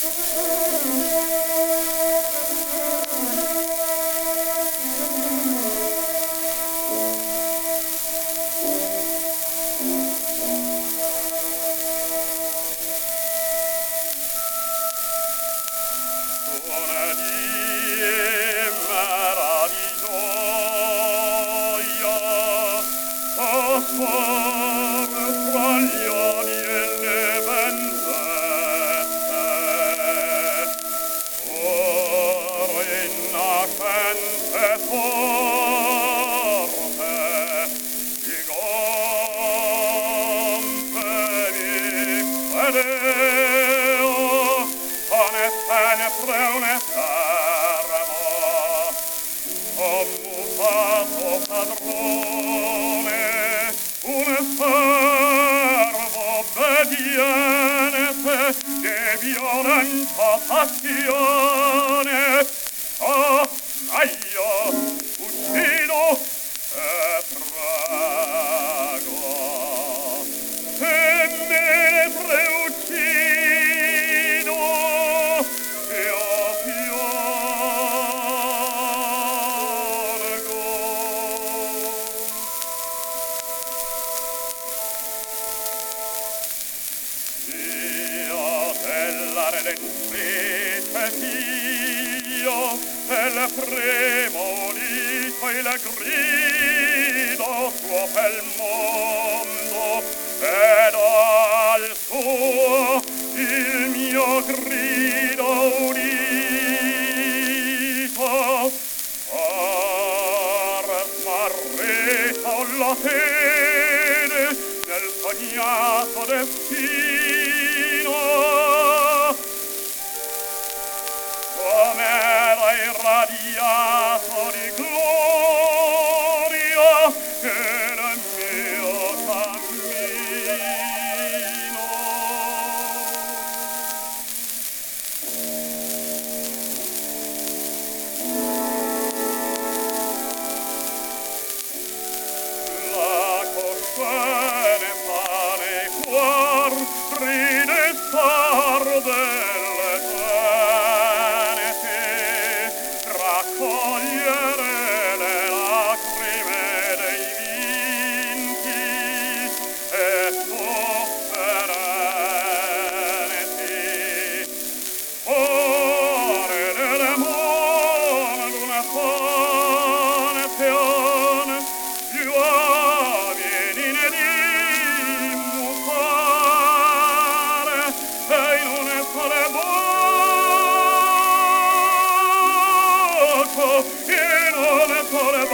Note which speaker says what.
Speaker 1: violenta passione. Oh, ma io uccido e trago, e mentre uccido io piango. Io della redentrice figlio, e le premolito e le grido suo pel mondo, ed al suo il mio grido udito. Smarrita la fede nel sognato destino, com'era irradiato di gloria nel mio cammino. La coscienza nei cuor ride sarde raccogliere le lacrime dei vinti e sofferenti. Ore delle mona d'una pantheon, gli uomini ne dimutare e in un sole in un sole